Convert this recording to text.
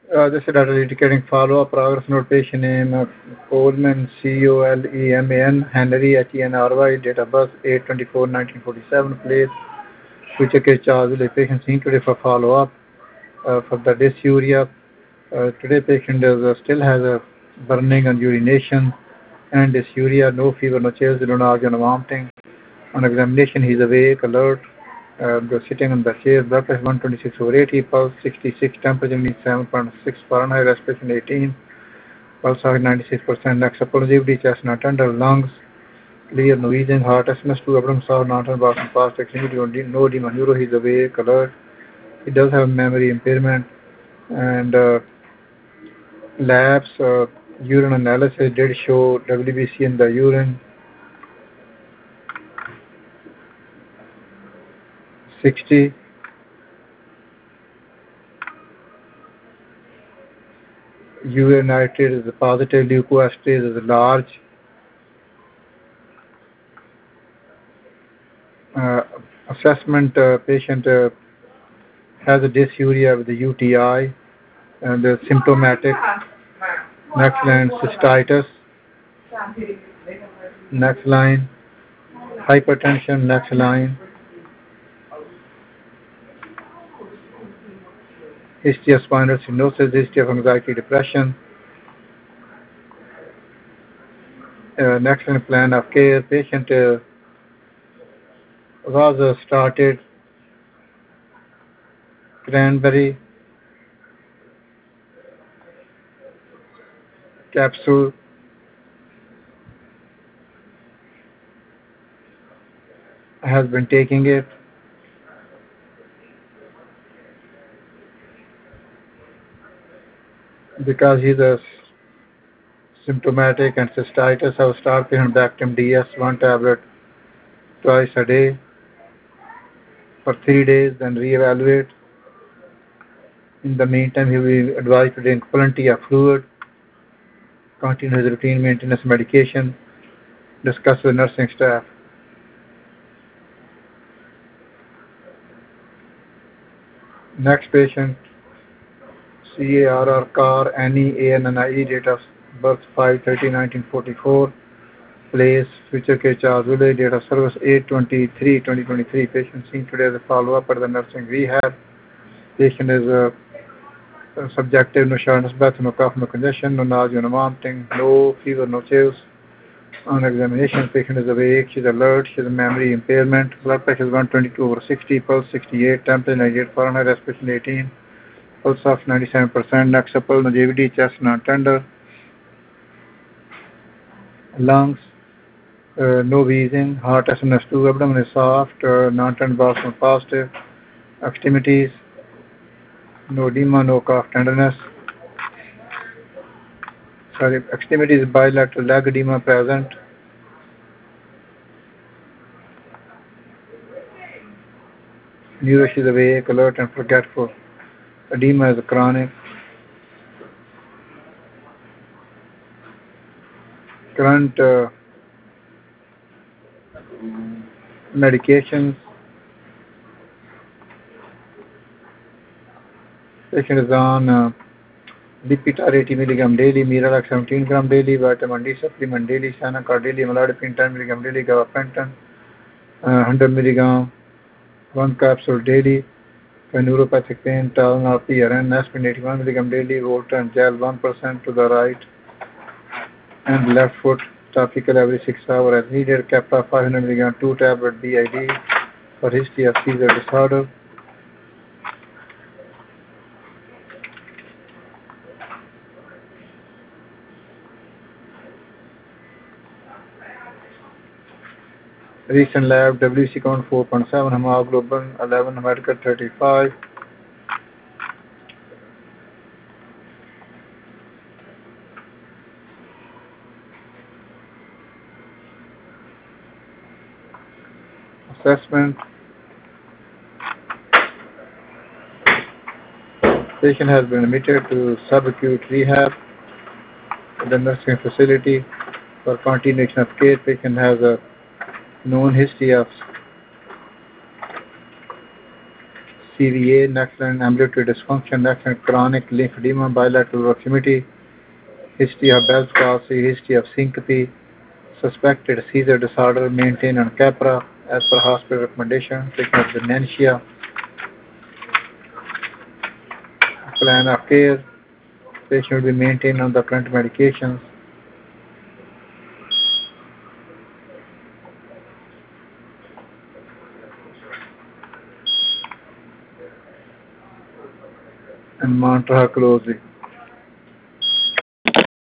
This is data indicating follow-up progress note patient name Coleman Coleman Henry Henry, date of birth 8/24/1947, place future case charge the patient seen today for follow-up for the dysuria. Today patient still has a burning and urination and dysuria, no fever, no chills, no nausea, no vomiting. On examination, he is awake, alert, sitting on the chair, blood pressure 126/80, pulse 66, temperature means 7.6 Fahrenheit, respiration 18, pulse oxygen 96%, next suppositivity, chest not tender, lungs clear, no wheezing, heart SMS2, abdomen soft, not on Boston past, extremity, no edema, neuro, he is awake, alert. He does have memory impairment and labs, urine analysis did show WBC in the urine 60. Urine nitrate is positive, leukoasterase is large. Uh, Assessment, patient has a dysuria with the UTI and symptomatic. Next line, cystitis. Next line, hypertension. Next line, history of spinal stenosis, history of anxiety, depression. Next line, plan of care. Patient was started cranberry capsule, has been taking it. Because he's a symptomatic and cystitis, I will start patient Bactrim DS, one tablet twice a day for 3 days, then reevaluate. In the meantime, he will be advised to drink plenty of fluid, continue his routine maintenance medication, discuss with nursing staff. Next patient, CARR CAR NE ANNIE, date of birth 5/30/1944, place future K Charles Village, date of service 8/23/2023. Patient seen today as a follow-up at the nursing rehab. Patient is subjective, no shortness breath, no cough, no congestion, no nausea, no vomiting, no fever, no chills. On examination, patient is awake, she is alert, she has a memory impairment, blood pressure is 122/60, pulse 68, temperature 98 Fahrenheit, respiration 18, pulse of 97%, neck supple, no JVD, chest not tender, lungs, no wheezing, heart SMS2, abdomen is soft, non-tender bowel positive, extremities, no edema, no cough, tenderness. Sorry, extremities bilateral leg edema present. Neuro is awake, alert and forgetful. Edema is chronic. Current medications. Patient is on Lipitor 80 mg daily, Miralax 17 gram daily, vitamin D supplement daily, Sanacard daily, Amlodipine 10 mg daily, Gabapentin 100 mg, one capsule daily. For neuropathic pain, Tylenol PRN, aspirin 81 mg daily, Voltaren gel 1% to the right and left foot, topical every 6 hours as needed, Keppra 500 mg, 2 tablet BID for history of seizure disorder. Recent lab, WC count 4.7, hemoglobin 11, hematocrit 35. Assessment. Patient has been admitted to subacute rehab at the nursing facility for continuation of care. Patient has a known history of CVA, next line ambulatory dysfunction, next line chronic lymphedema, bilateral proximity, history of Bell's palsy, history of syncope, suspected seizure disorder, maintained on Keppra as per hospital recommendation, treatment of dementia, plan of care, patient will be maintained on the current medications, and monitor her closely.